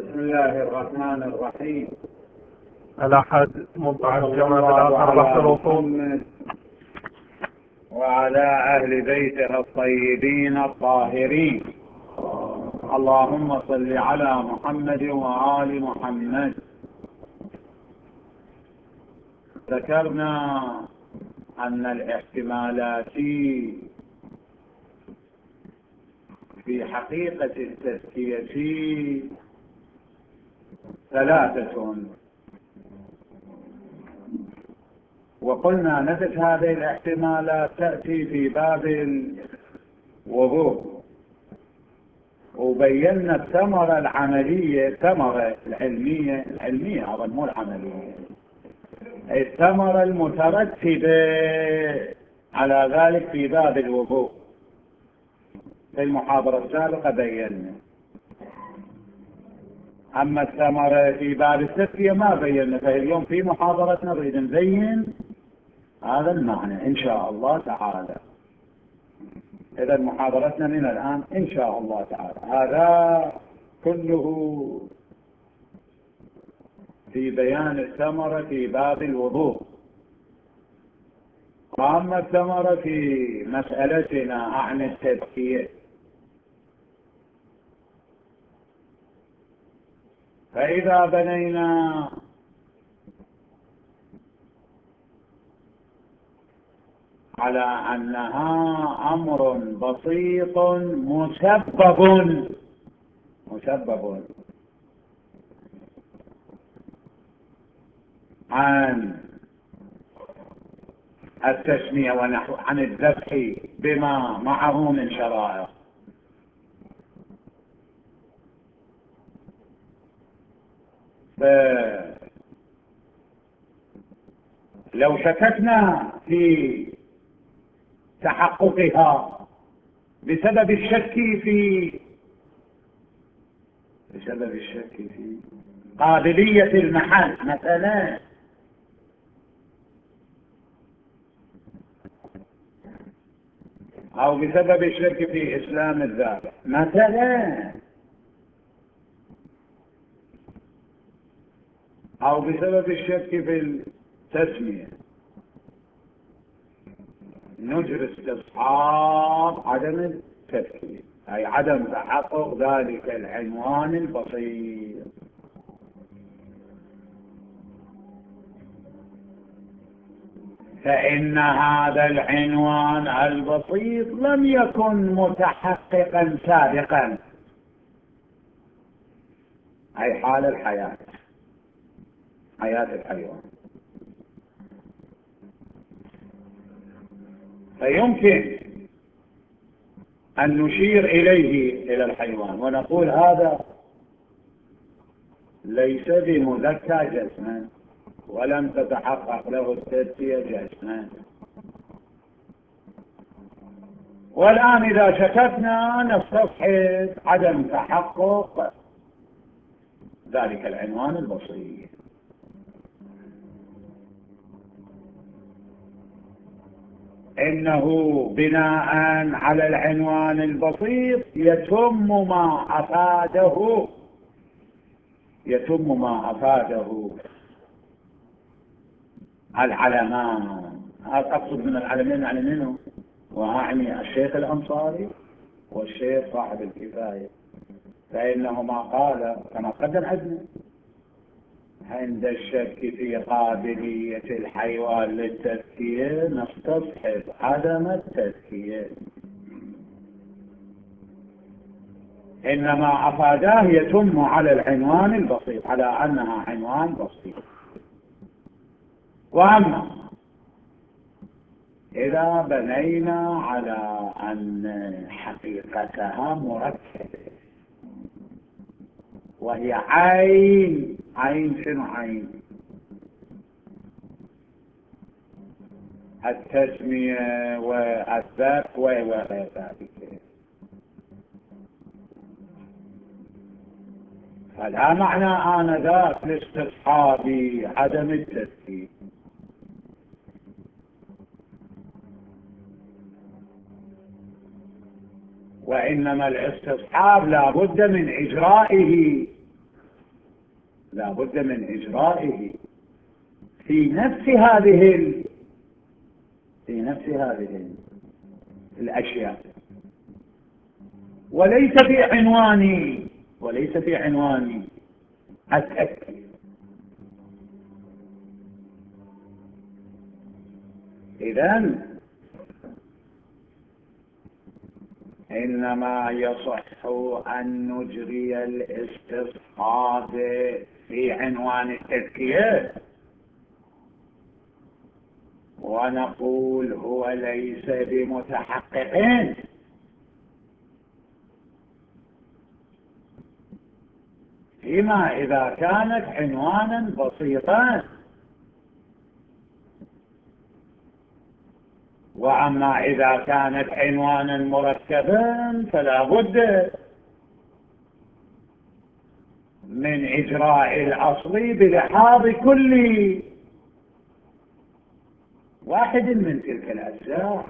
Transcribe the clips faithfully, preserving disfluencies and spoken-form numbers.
بسم الله الرحمن الرحيم. الأحد مضع الجماد الآخر بحروفه وعلى أهل بيته الطيبين الطاهرين. اللهم صل على محمد وآل محمد. ذكرنا أن الاحتمالات في حقيقة التزكية ثلاثة، وقلنا نفس هذه الاحتمالات تأتي في باب الوضوء، وبينا الثمرة العملية، الثمرة العلمية العلمية هذا مو العملية، الثمرة المترتبة على ذلك في باب الوضوء. في المحاضرة السابقة بينا. أما الثمرة في باب التزكية ما بينا، فاليوم في محاضرتنا نريد نبين هذا المعنى إن شاء الله تعالى. إذا محاضرتنا من الآن إن شاء الله تعالى هذا كله في بيان الثمرة في باب الوضوء. وأما الثمرة في مسألتنا عن التزكية، فإذا بنينا على أنها أمر بسيط مسبب مسبب عن التسمية ونحو عن الذبح بما معه من شرائع، لو شككنا في تحققها بسبب الشك في بسبب الشك في قابلية المحل مثلا، أو بسبب الشك في إسلام الذابح مثلا، أو بسبب الشك في التسمية، نجري استصحاب عدم التزكية، أي عدم تحقق ذلك العنوان البسيط. فإن هذا العنوان البسيط لم يكن متحققا سابقا، أي حال الحياة، حياة الحيوان. فيمكن أن نشير إليه إلى الحيوان ونقول هذا ليس بمذكى جسما ولم تتحقق له التزكية جسما. والآن إذا شككنا نستصحب عدم تحقق ذلك العنوان البسيط. إنه بناء على العنوان البسيط يتم ما أفاده يتم ما أفاده العلمان. أقصد من العلمين يعني منه، وأعني الشيخ الأنصاري والشيخ صاحب الكفاية، فإنهما قال كما قدم عندنا عند الشك في قابلية الحيوان للتزكية نستصحب عدم التزكية. إنما أفاداه يتم على العنوان البسيط، على أنها عنوان بسيط. وأما إذا بنينا على أن حقيقتها مركبة وهي عين عين شنو عين؟ التسمية والذبح وغير ذلك، فلا معنى آنذاك لاستصحاب عدم التزكية. وإنما الاستصحاب لا بد من إجرائه لا بد من إجرائه في نفس هذه ال... في نفس هذه الأشياء، وليس في عنوان وليس في عنوان التذكير. إذن إنما يصح أن نجري الاستصحاب في عنوان التذكير ونقول هو ليس بمتحقق، فيما إذا كانت عنوانا بسيطا. وأما إذا كانت عنوانا مركبا فلا بد من إجراء الأصل بلحاظ كل واحد من تلك الأجزاء،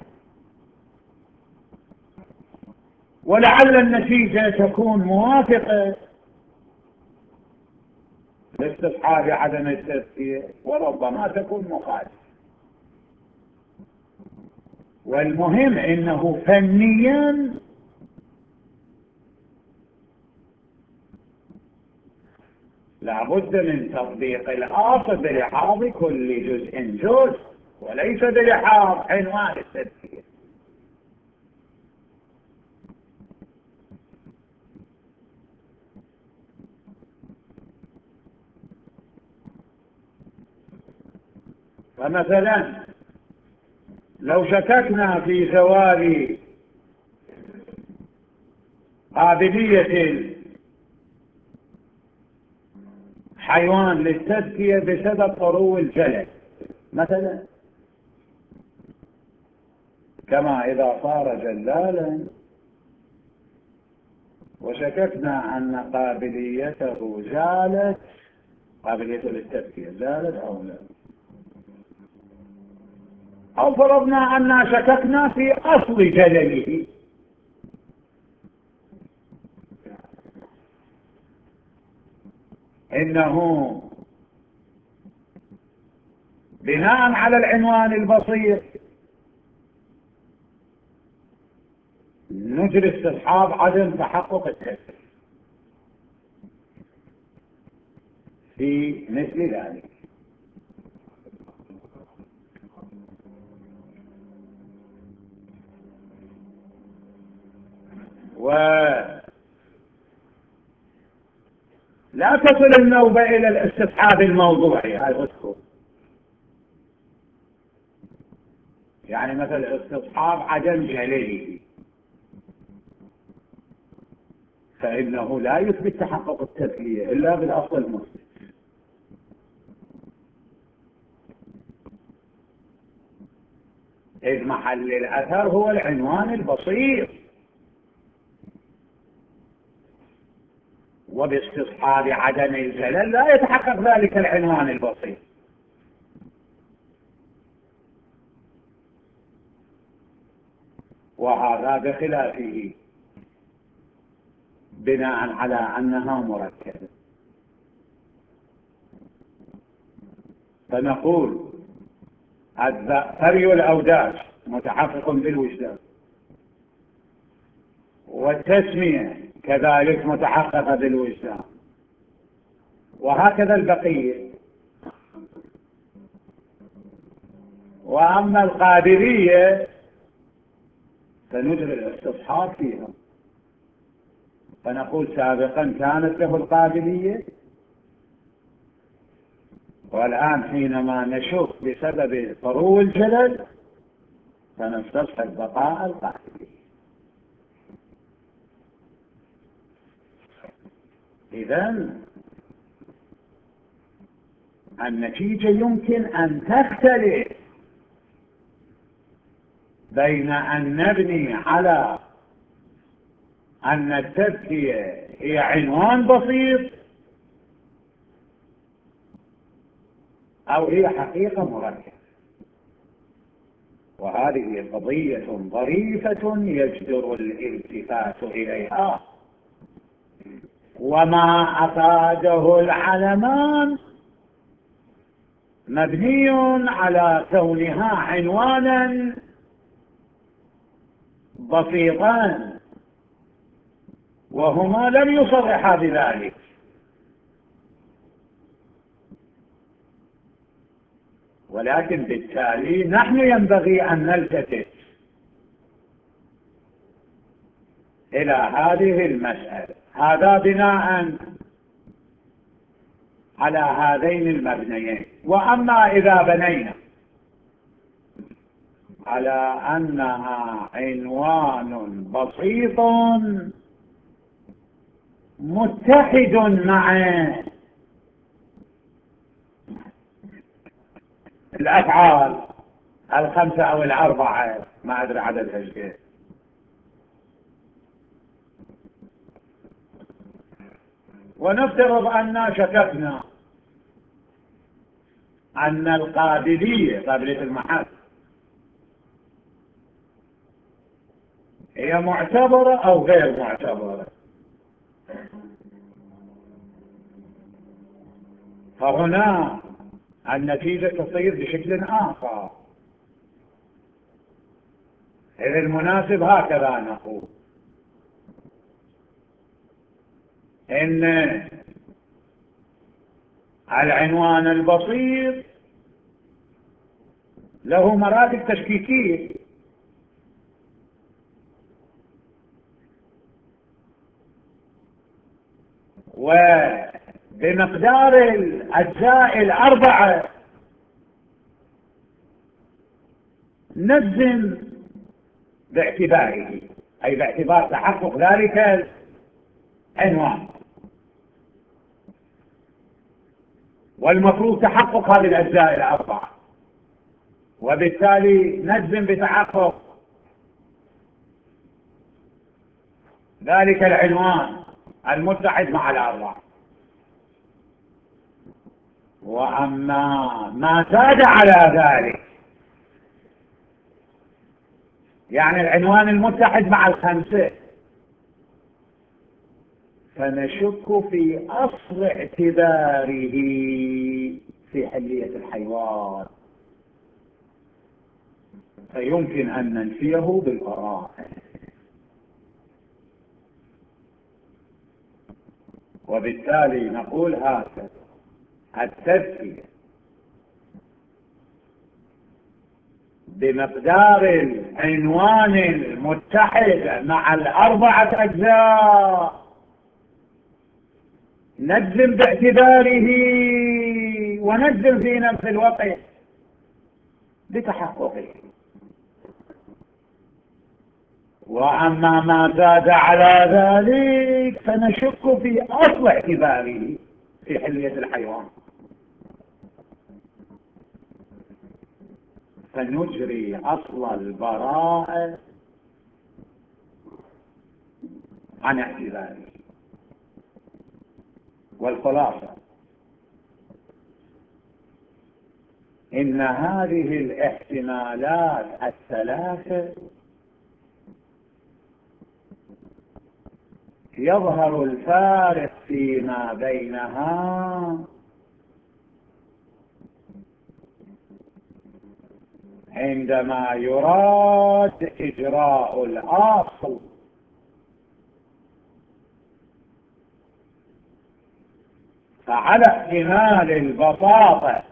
ولعل النتيجة تكون موافقة لاستصحاب عدم التذكير وربما تكون مخالفة. والمهم إنه فنيا لابد من تطبيق الأصل بلحاظ كل جزء جزء وليس بلحاظ عنوان التذكير. فمثلا لو شككنا في زوال قابلية الحيوان للتذكية بسبب طرو الجلد مثلا، كما إذا صار جلالا وشككنا أن قابليته زالت، قابليته للتذكية زالت أو لا، أو فرضنا أننا شككنا في أصل جلله، إنه بناء على العنوان البسيط نجري استصحاب عدم تحقق التذكير في مثل ذلك. ولا تصل النوبة إلى الاستصحاب الموضوعي، هذا اذكر يعني مثل استصحاب عدم جلله، فإنه لا يثبت تحقق التذكية إلا بالأصل المثبت. إذ محل الأثر هو العنوان البسيط، وباستصحاب عدم الجلل لا يتحقق ذلك العنوان البسيط. وهذا بخلافه بناء على أنها مركبة. فنقول الثري والأوداج متحقق بالوجدان، والتسمية كذلك متحققة بالوجدان، وهكذا البقية. وأما القابلية فنجري الاستصحاب فيها، فنقول سابقا كانت له القابلية، والآن حينما نشوف بسبب طرو الجلل فنستصحب بقاء القابلية. إذن النتيجة يمكن أن تختلف بين أن نبني على أن التذكية هي عنوان بسيط أو هي حقيقة مركبة، وهذه قضية ظريفة يجدر الالتفات إليها وما أفاده العلمان مبني على كونها عنوانا بسيطان، وهما لم يصرحا بذلك. ولكن بالتالي نحن ينبغي أن نلتفت إلى هذه المسألة. هذا بناء على هذين المبنيين. وأما إذا بنينا على أنها عنوان بسيط متحد مع الأفعال الخمسة أو الأربعة، ما أدري عددها ايش، ونفترض أن شككنا أن القابلية قابلية المحل هي معتبرة أو غير معتبرة، فهنا النتيجة تصير بشكل آخر. إذا المناسب هكذا نقول إن العنوان البسيط له مراتب تشكيكية، وبمقدار الأجزاء الأربعة نجزم باعتباره، أي باعتبار تحقق ذلك العنوان، والمفروض تحقق هذه الأجزاء الأربعة، وبالتالي نجزم بتحقق ذلك العنوان المتحد مع الأربعة. وأما ما زاد على ذلك، يعني العنوان المتحد مع الخمسة، فنشك في أصل اعتباره في حلية الحيوان، فيمكن أن ننفيه بالبراءة. وبالتالي نقول هذا التذكير بمقدار العنوان المتحد مع الأربعة أجزاء نجزم باعتباره ونجزم في نفس الوقت بتحققه. وأما ما زاد على ذلك فنشك في أصل اعتباره في حلية الحيوان، فنجري أصل البراءة عن اعتباره. والخلاصة إن هذه الاحتمالات الثلاثة يظهر الفارق فيما بينها عندما يراد إجراء الأصل، فعلى احتمال البساطة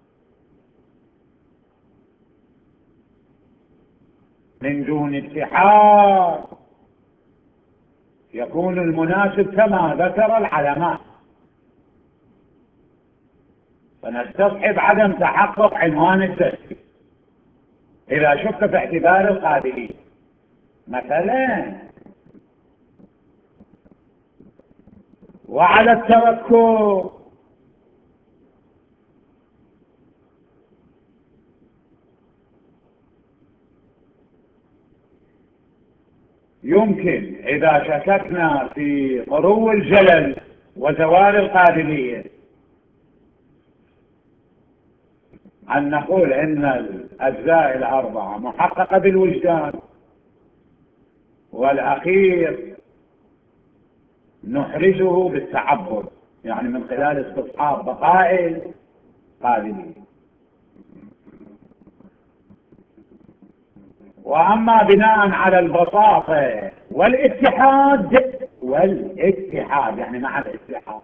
من دون اتحاد يكون المناسب كما ذكر العلماء، فنستصحب عدم تحقق عنوان التذكير إذا شك في اعتبار القابلية. مثلا وعلى التوكل يمكن إذا شككنا في خلو الجلل وزوال القابلية أن نقول إن الأجزاء الأربعة محققة بالوجدان، والأخير نحرزه بالتعبر، يعني من خلال استصحاب بقاء القابلية. وأما بناء على البساطة والاتحاد والاتحاد يعني مع الاتحاد،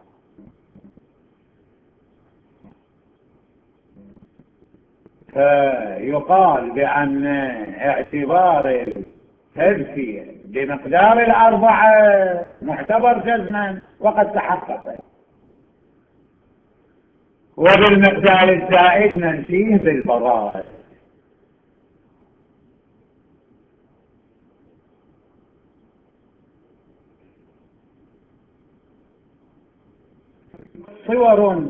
فيقال بأن اعتبار التزكية بمقدار الأربعة معتبر جزما وقد تحقق، وبالمقدار الزائد ننفيه بالبراءة. صور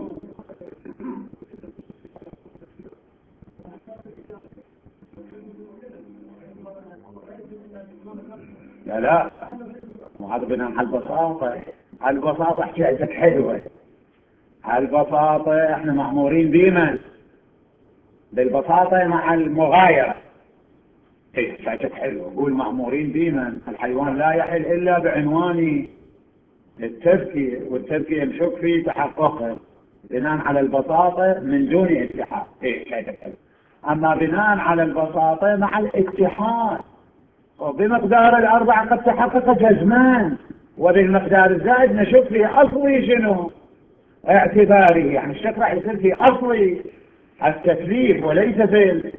لا لا وهذا بناء على البساطة. البساطة حكايتك حلوة، البساطة احنا مأمورين بمن؟ بالبساطة مع المغايرة. ايه حكايتك حلوة، قول مأمورين بمن؟ الحيوان لا يحل إلا بعنوان التزكية، والتزكية نشك في تحققه بناء على البساطة من دون اتحاد. ايه حكايتك حلوة. أما بناء على البساطة مع الاتحاد، وبمقدار الأربعة قد تحقق جزمان، وبالمقدار الزائد نشوف في أصلي شنو اعتباري، يعني الشك راح يصير في أصلي التكليف وليس في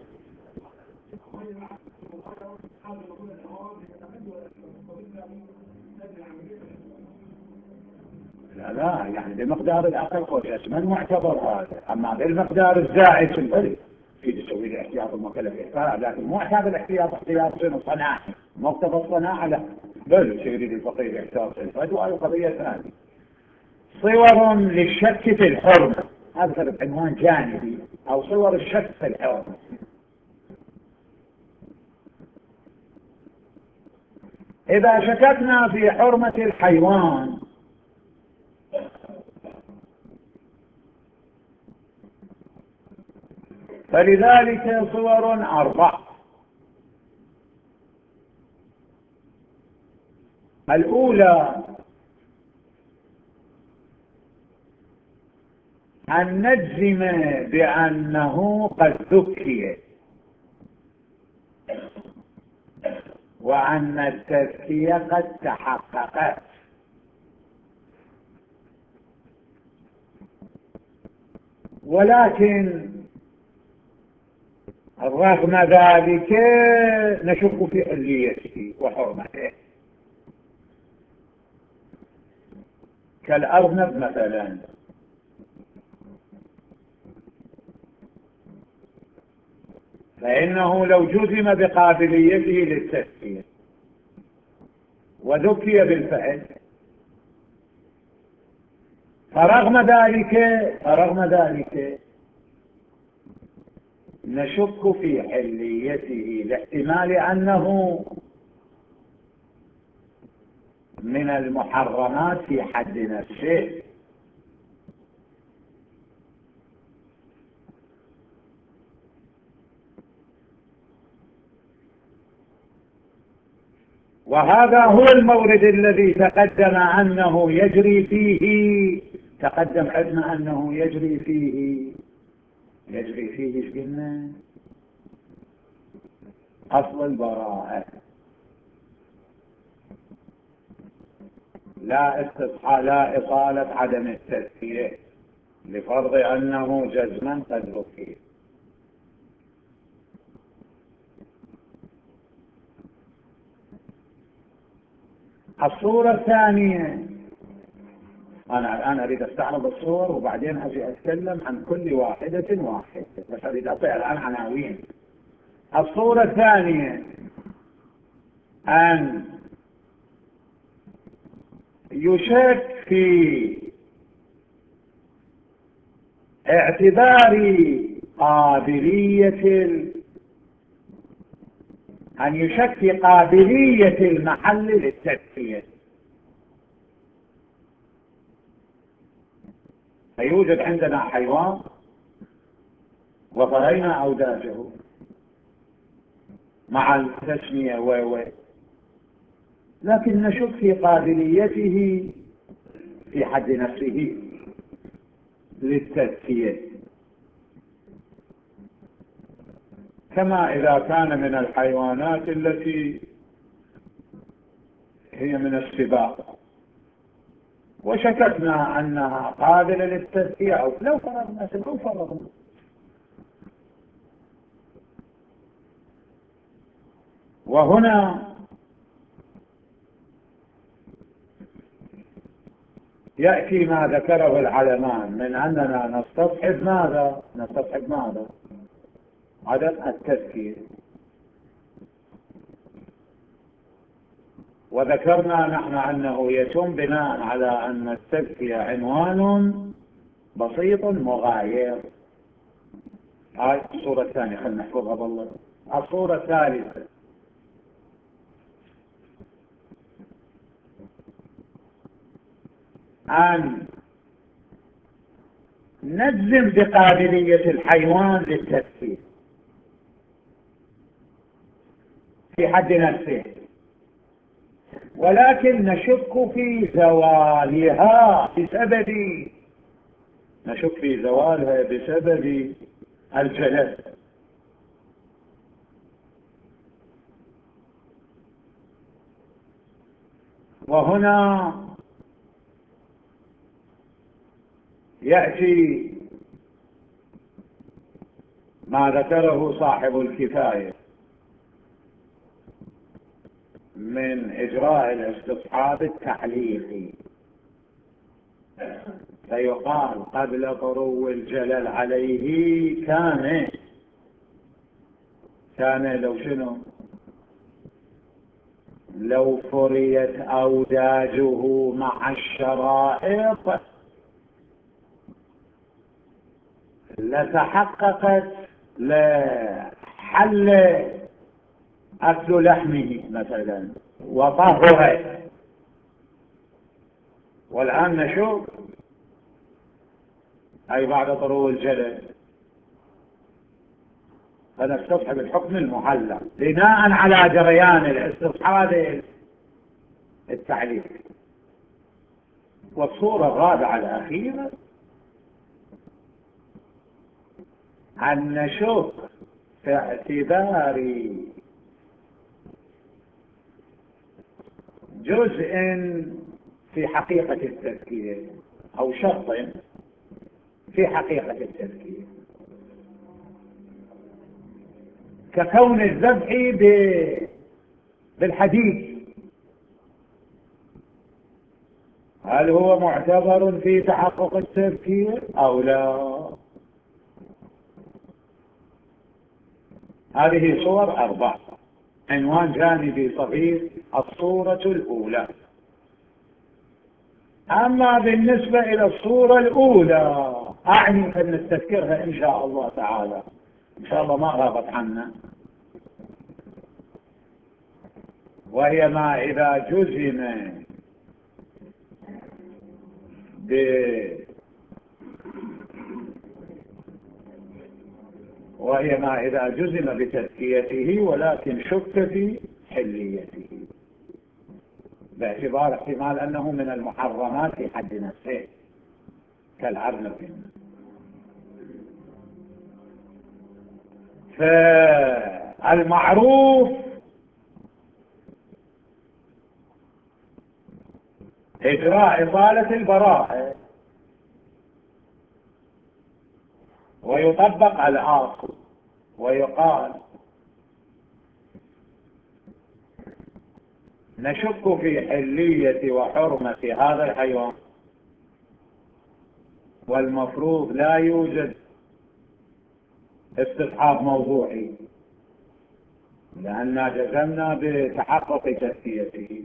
لا لا يعني بمقدار الأقل هو جزمان معتبر هذا. أما بالمقدار الزائد في البري في تسوي لي احتياط المكلف إحتاط، لكن مو احتاط الاحتياط احتياط شنو صناعة مقتضى الصناعة، لا بل يصير لي الفقير احتياط الفدوى القضية ثانية. صور للشك في الحرمة، هذا عنوان جانبي، أو صور الشك في الحرمة. إذا شككنا في حرمة الحيوان فلذلك صور أربع. الأولى أن نجزم بأنه قد ذكي، وأن التزكية قد تحققت، ولكن رغم ذلك نشك في حليته وحرمته. كالأرنب مثلا، فإنه لو جزم بقابليته للتزكية وذكي بالفعل، فرغم ذلك فرغم ذلك نشك في حليته لاحتمال أنه من المحرمات في حد نفسه. وهذا هو المورد الذي تقدم أنه يجري فيه تقدم عندنا أنه يجري فيه يجري فيه ايش قلنا؟ أصل البراءة، لا استصحاء لا إطالة عدم التزكية، لفرض أنه جزما قد ذكي. الصورة الثانية، أنا الآن أريد أستعرض الصور وبعدين أجي أتكلم عن كل واحدة واحدة، بس أريد أعطي الآن عناوين. الصورة الثانية أن يشك في اعتبار قابلية أن يشك في قابلية المحل للتزكية، فيوجد عندنا حيوان وفرينا أوداجه مع التسمية و و لكن نشك في قابليته في حد نفسه للتزكية، كما إذا كان من الحيوانات التي هي من السباق وشككنا أنها قابلة للتزكية، أو لو فرضنا لو فرضنا وهنا يأتي ما ذكره العلمان من أننا نستصحب ماذا؟ نستصحب ماذا؟ عدم التزكية. وذكرنا نحن أنه يتم بناء على أن التزكية عنوان بسيط مغاير. هاي الصورة الثانية، خلينا نحفظها بالله. الصورة الثالثة، أن نجزم بقابلية الحيوان للتزكية في حد نفسه، ولكن نشك في زوالها بسبب نشك في زوالها بسبب الجلل. وهنا يأتي ما ذكره صاحب الكفاية من إجراء الاستصحاب التحليلي، فيقال قبل طرو الجلل عليه كان كان لو شنو لو فريت أوداجه مع الشرائط لتحققت لحل أكل لحمه مثلا وطهرت. والآن نشوف أي بعد طلوع الجلل فنستصحب الحكم المعلق بناء على جريان الاستصحاب التعليل. والصورة الرابعة الأخيرة أن نشوف في اعتبار جزء في حقيقة التزكية أو شرط في حقيقة التزكية ككون الذبح بالحديد، هل هو معتبر في تحقق التزكية أو لا؟ هذه صور أربعة، عنوان جانبي صغير الصورة الأولى. أما بالنسبة إلى الصورة الأولى أعني أن نستذكرها إن شاء الله تعالى، إن شاء الله ما غابت عنا، وهي ما إذا جزم ب وهي ما إذا جزم بتزكيته ولكن شك في حليته باعتبار احتمال أنه من المحرمات في حد نفسه كالعرنب. فالمعروف إجراء إطالة البراءة ويطبق الآخر ويقال نشك في حلية وحرمة هذا الحيوان، والمفروض لا يوجد استصحاب موضوعي لأننا جزمنا بتحقق تزكيته،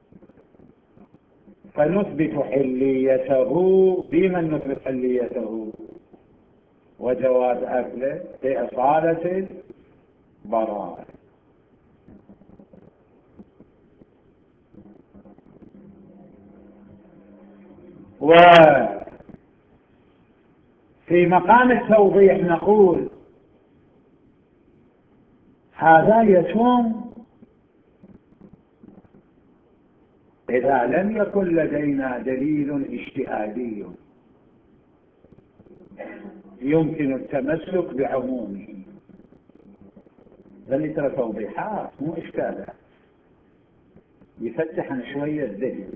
فنثبت حليته. بمن نثبت حليته وجواز أكله بإصالة البراءة. وفي مقام التوضيح نقول هذا يتم إذا لم يكن لدينا دليل اجتهادي يمكن التمسك بعمومه. ذلك ترى توضيحات مو إشكالات، يفتح عن شوية الذهن.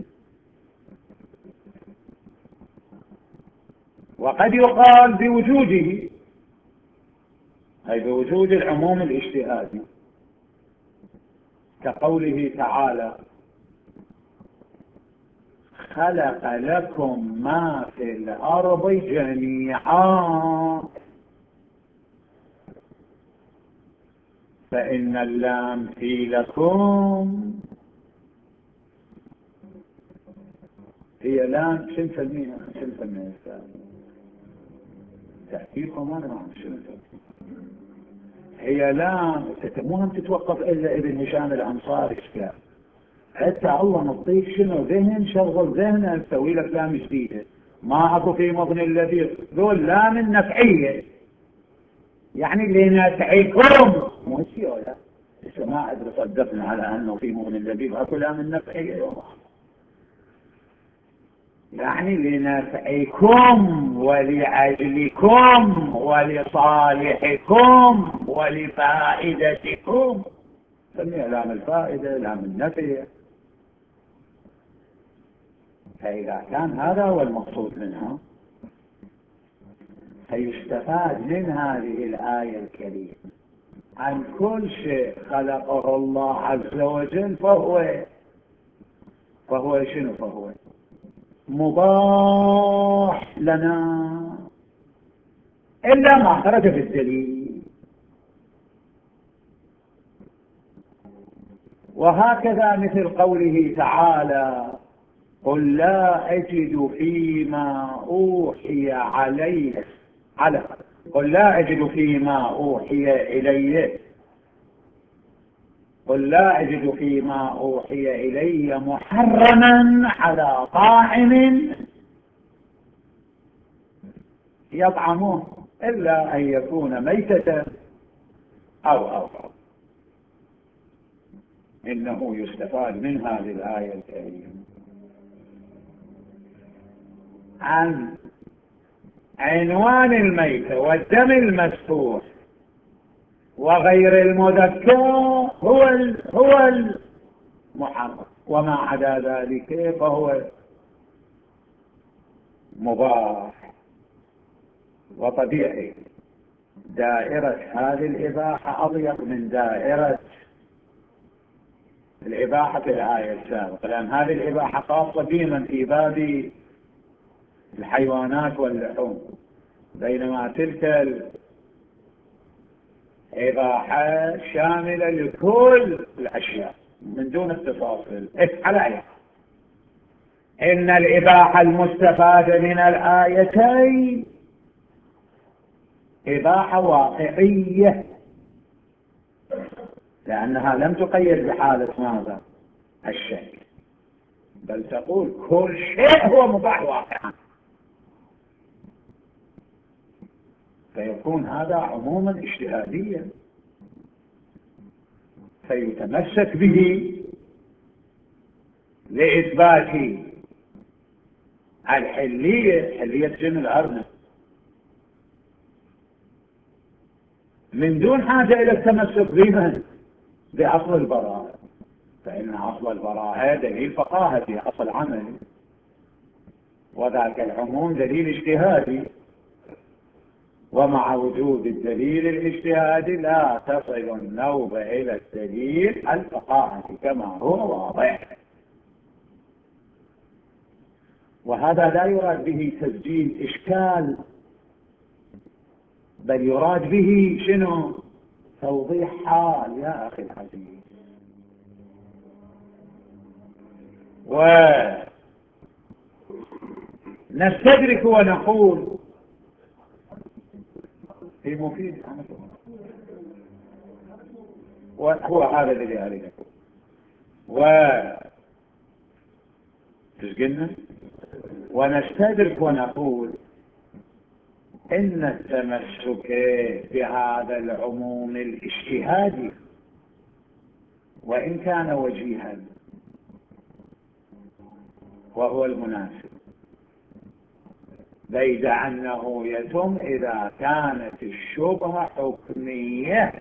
وقد يقال بوجوده، أي بوجود العموم الاجتهادي، كقوله تعالى: خلق لكم ما في الأرض جميعا، فإن اللام في لكم هي لام شن سميها شن سميها تأكيدكم ما نعرف شنو هي لام. مو هم تتوقف إلا ابن هشام الأنصاري إشكال حتى الله نعطيك شنو ذهن، شغل ذهن نسوي لك لام جديدة. ما أكو في مضن الذي ذول لام النفعية، يعني لنفعكم مو هالشيء ولا ما أدري صدقنا على أنه في مضن الذي أكو لام النفعية، يعني لنفعكم ولأجلكم ولصالحكم ولفائدتكم. سميها لام الفائدة، لام النفع. فإذا كان هذا هو المقصود منها فيستفاد من هذه الآية الكريمة عن كل شيء خلقه الله عز وجل فهو فهو شنو فهو مباح لنا إلا ما خرج بالدليل. وهكذا مثل قوله تعالى: قل لا أجد فيما أوحي عليه على قل لا أجد فيما أوحي إلي قل لا أجد فيما أوحي إلي محرما على طاعم يطعمه إلا أن يكون ميتة أو أو أو. إنه يستفاد من هذه الآية الكريمة عن عنوان الميتة والدم المسفوح وغير المذكى هو هو المحرم، وما عدا ذلك فهو مباح. وطبيعي دائرة هذه الإباحة أضيق من دائرة الإباحة في الآية السابقة، لأن هذه الإباحة خاصة بمن في باب الحيوانات واللحوم، بينما تلك الإباحة شاملة لكل الأشياء من دون التفاصيل. على أي إن الإباحة المستفادة من الآيتين إباحة واقعية، لأنها لم تقيد بحالة ماذا الشيء، بل تقول كل شيء هو مباح واقعا، فيكون هذا عموما اجتهاديا فيتمسك به لإثبات الحلية، حلية جن الأرنب، من دون حاجة إلى التمسك بمن بأصل البراءة، فإن أصل البراءة دليل فقاهتي أصل عملي، وذاك العموم دليل اجتهادي، ومع وجود الدليل الاجتهادي لا تصل النوبة إلى الدليل الفقاهتي كما هو واضح. وهذا لا يراد به تسجيل إشكال، بل يراد به شنو توضيح حال يا أخي العزيز. ونستدرك ونقول في مفيد وهو هذا الذي أريد و تسجلنا ونستدرك ونقول إن التمسك بهذا العموم الاجتهادي وإن كان وجيها وهو المناسب، بيد أنه يتم إذا كانت الشبهة حكمية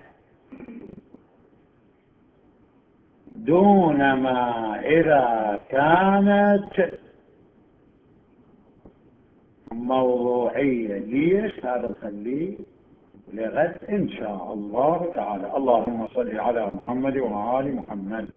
دون ما إذا كانت موضوعية. ليش؟ هذا خليه لغد إن شاء الله تعالى. اللهم صل على محمد وآل محمد.